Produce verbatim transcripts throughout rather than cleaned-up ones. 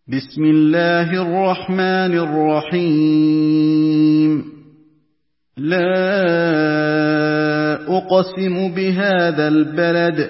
بسم الله الرحمن الرحيم لا أقسم بهذا البلد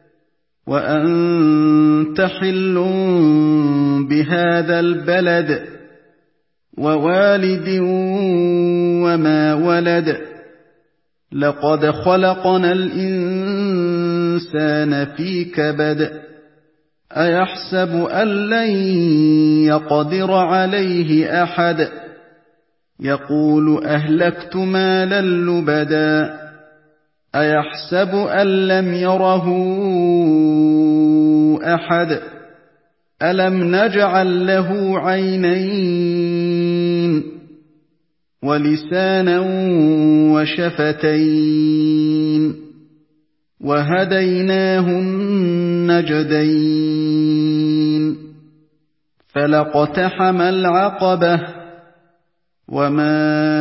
وأنت حل بهذا البلد ووالد وما ولد لقد خلقنا الإنسان في كبد أيحسب أن لن يقدر عليه أحد يقول أهلكت مالا لبدا أيحسب أن لم يره أحد ألم نجعل له عينين ولسانا وشفتين وهديناه النجدين فلاقتحم العقبة وما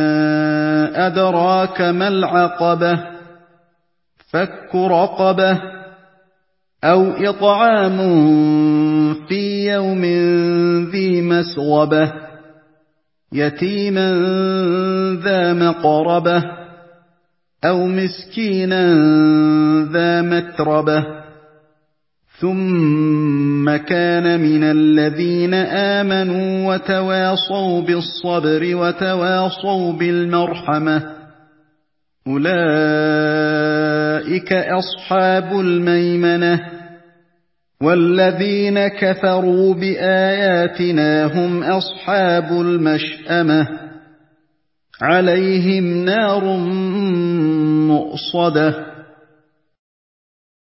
أدراك ما العقبة فك رقبة أو إطعام في يوم ذي مسغبة يتيما ذا مقربة أو مسكينا ذا متربة ثم كان من الذين آمنوا وتواصوا بالصبر وتواصوا بالمرحمة أولئك أصحاب الميمنة والذين كفروا بآياتنا هم أصحاب المشأمة عليهم نار مؤصدة